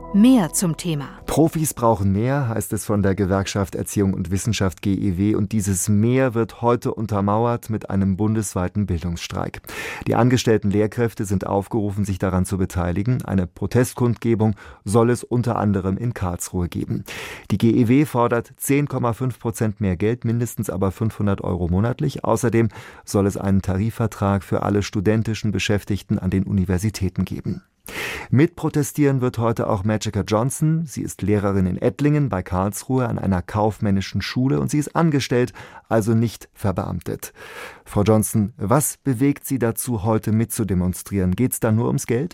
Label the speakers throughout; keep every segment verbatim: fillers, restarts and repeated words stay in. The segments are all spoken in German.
Speaker 1: Mehr zum Thema.
Speaker 2: Profis brauchen mehr, heißt es von der Gewerkschaft Erziehung und Wissenschaft G E W. Und dieses Mehr wird heute untermauert mit einem bundesweiten Bildungsstreik. Die angestellten Lehrkräfte sind aufgerufen, sich daran zu beteiligen. Eine Protestkundgebung soll es unter anderem in Karlsruhe geben. Die G E W fordert zehn Komma fünf Prozent mehr Geld, mindestens aber fünfhundert Euro monatlich. Außerdem soll es einen Tarifvertrag für alle studentischen Beschäftigten an den Universitäten geben. Mitprotestieren wird heute auch Magica Johnson. Sie ist Lehrerin in Ettlingen bei Karlsruhe an einer kaufmännischen Schule und sie ist angestellt, also nicht verbeamtet. Frau Johnson, was bewegt Sie dazu, heute mitzudemonstrieren? Geht es da nur ums Geld?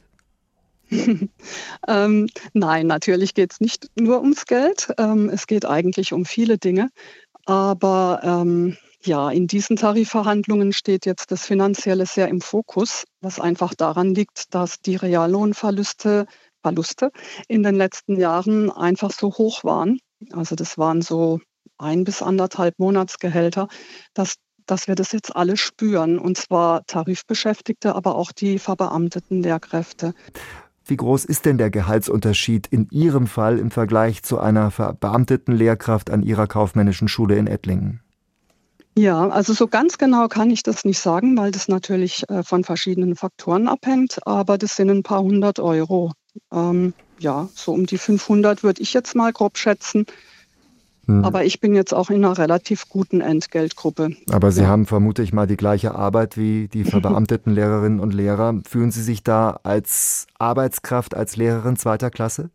Speaker 3: ähm, nein, natürlich geht es nicht nur ums Geld. Ähm, es geht eigentlich um viele Dinge. Aber ähm, ja, in diesen Tarifverhandlungen steht jetzt das Finanzielle sehr im Fokus, was einfach daran liegt, dass die Reallohnverluste Verluste in den letzten Jahren einfach so hoch waren. Also das waren so ein bis anderthalb Monatsgehälter, dass, dass wir das jetzt alle spüren. Und zwar Tarifbeschäftigte, aber auch die verbeamteten Lehrkräfte.
Speaker 2: Wie groß ist denn der Gehaltsunterschied in Ihrem Fall im Vergleich zu einer verbeamteten Lehrkraft an Ihrer kaufmännischen Schule in Ettlingen?
Speaker 3: Ja, also so ganz genau kann ich das nicht sagen, weil das natürlich äh, von verschiedenen Faktoren abhängt, aber das sind ein paar hundert Euro. Ähm, ja, so um die fünfhundert würde ich jetzt mal grob schätzen. Hm. Aber ich bin jetzt auch in einer relativ guten Entgeltgruppe.
Speaker 2: Aber Sie
Speaker 3: ja.
Speaker 2: haben, vermute ich mal, die gleiche Arbeit wie die verbeamteten Lehrerinnen und Lehrer. Fühlen Sie sich da als Arbeitskraft, als Lehrerin zweiter Klasse?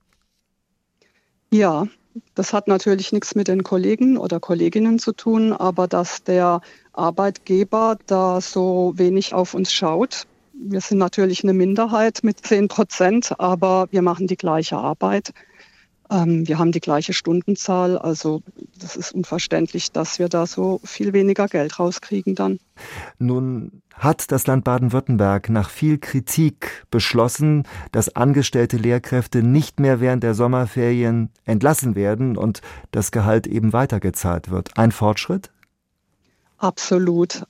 Speaker 3: Ja, das hat natürlich nichts mit den Kollegen oder Kolleginnen zu tun, aber dass der Arbeitgeber da so wenig auf uns schaut. Wir sind natürlich eine Minderheit mit zehn Prozent, aber wir machen die gleiche Arbeit. Ähm, wir haben die gleiche Stundenzahl, also das ist unverständlich, dass wir da so viel weniger Geld rauskriegen dann.
Speaker 2: Nun hat das Land Baden-Württemberg nach viel Kritik beschlossen, dass angestellte Lehrkräfte nicht mehr während der Sommerferien entlassen werden und das Gehalt eben weitergezahlt wird. Ein Fortschritt?
Speaker 3: Absolut.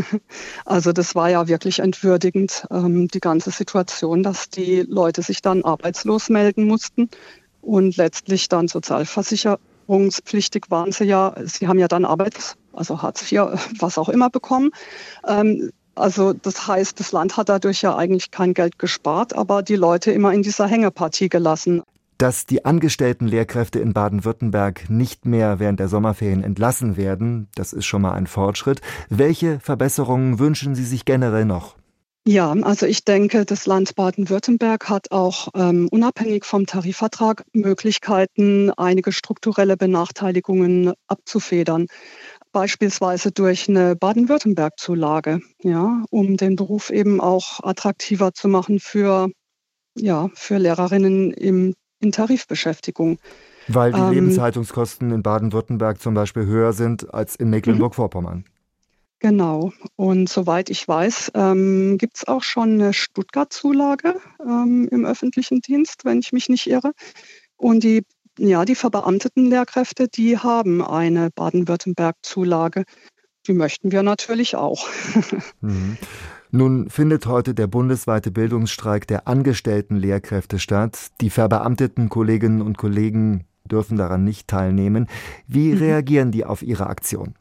Speaker 3: Also das war ja wirklich entwürdigend, ähm, die ganze Situation, dass die Leute sich dann arbeitslos melden mussten. Und letztlich dann sozialversicherungspflichtig waren sie ja. Sie haben ja dann Arbeits-, also Hartz vier, was auch immer bekommen. Ähm, also das heißt, das Land hat dadurch ja eigentlich kein Geld gespart, aber die Leute immer in dieser Hängepartie gelassen.
Speaker 2: Dass die angestellten Lehrkräfte in Baden-Württemberg nicht mehr während der Sommerferien entlassen werden, das ist schon mal ein Fortschritt. Welche Verbesserungen wünschen Sie sich generell noch?
Speaker 3: Ja, also ich denke, das Land Baden-Württemberg hat auch ähm, unabhängig vom Tarifvertrag Möglichkeiten, einige strukturelle Benachteiligungen abzufedern. Beispielsweise durch eine Baden-Württemberg-Zulage, ja, um den Beruf eben auch attraktiver zu machen für, ja, für Lehrerinnen im, in Tarifbeschäftigung.
Speaker 2: Weil die
Speaker 3: Ähm,
Speaker 2: Lebenshaltungskosten in Baden-Württemberg zum Beispiel höher sind als in Mecklenburg-Vorpommern.
Speaker 3: Genau. Und soweit ich weiß, ähm, gibt es auch schon eine Stuttgart-Zulage ähm, im öffentlichen Dienst, wenn ich mich nicht irre. Und die, ja, die verbeamteten Lehrkräfte, die haben eine Baden-Württemberg-Zulage. Die möchten wir natürlich auch.
Speaker 2: Mhm. Nun findet heute der bundesweite Bildungsstreik der angestellten Lehrkräfte statt. Die verbeamteten Kolleginnen und Kollegen dürfen daran nicht teilnehmen. Wie
Speaker 3: Mhm.
Speaker 2: reagieren die auf Ihre Aktion?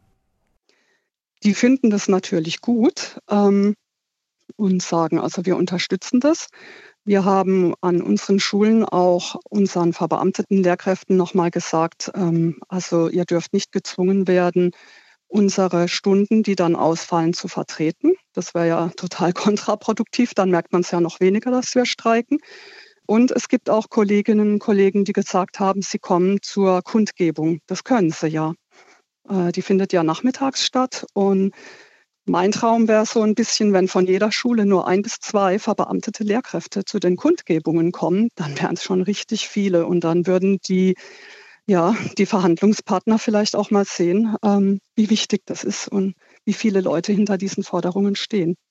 Speaker 3: Die finden das natürlich gut ähm, und sagen, also wir unterstützen das. Wir haben an unseren Schulen auch unseren verbeamteten Lehrkräften nochmal gesagt, ähm, also ihr dürft nicht gezwungen werden, unsere Stunden, die dann ausfallen, zu vertreten. Das wäre ja total kontraproduktiv, dann merkt man es ja noch weniger, dass wir streiken. Und es gibt auch Kolleginnen und Kollegen, die gesagt haben, sie kommen zur Kundgebung. Das können sie ja. Äh, die findet ja nachmittags statt und mein Traum wäre so ein bisschen, wenn von jeder Schule nur ein bis zwei verbeamtete Lehrkräfte zu den Kundgebungen kommen, dann wären es schon richtig viele und dann würden die, ja, die Verhandlungspartner vielleicht auch mal sehen, ähm, wie wichtig das ist und wie viele Leute hinter diesen Forderungen stehen.